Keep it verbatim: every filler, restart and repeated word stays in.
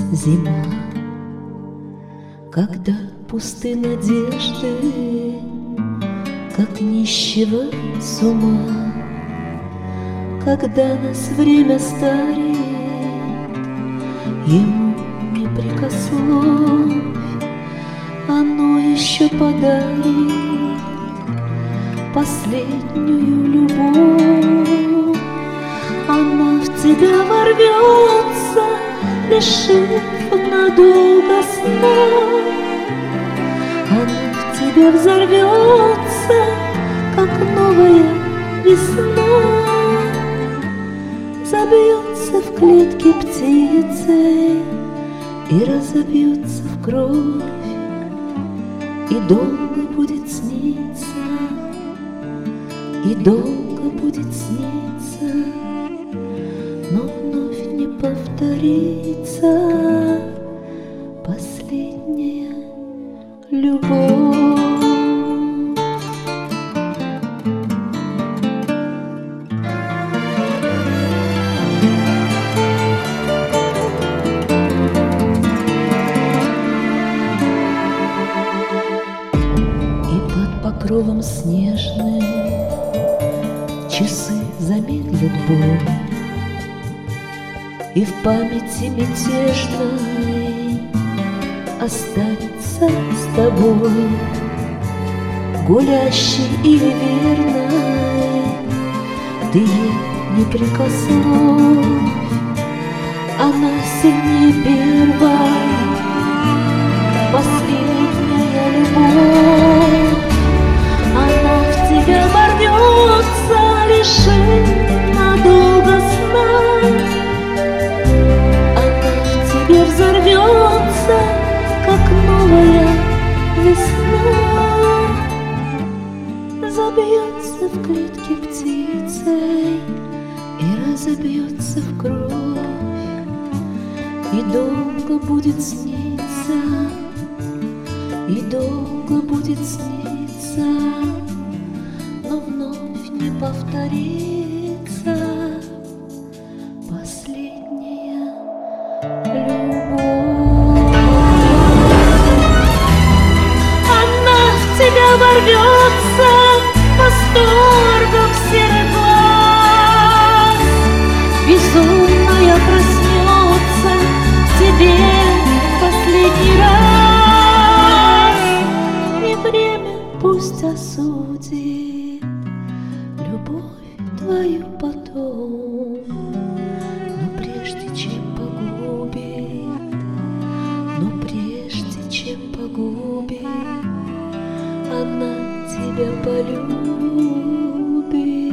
зима, когда пусты надежды, как нищего с ума, когда нас время старит, ему не прикословь, оно еще подарит последнюю любовь. Она в тебя ворвется, лишив надолго сна. Она в тебе взорвется, как новая весна. Забьется в клетке птицей и разобьется в кровь, и долго будет сниться, и долго будет сниться, но вновь не повторится последняя любовь. И под покровом снежным часы замедлят бой, и в памяти мятежной останется с тобой, гулящей или верной, ты ей не прикословь, она сильнее первой, последняя любовь. Она в тебя ворвется, лишив надолго сна. Она в тебе взорвется, как новая весна. Забьется в клетке птицей и разобьется в кровь, и долго будет сниться, и долго будет сниться, но вновь не повторится последняя любовь. Она в тебя ворвется восторгом серых глаз, безумная проснется в тебе последний раз. И время пусть осудит любовь твою потом, но прежде чем погубит, но прежде чем погубит, она тебя полюбит.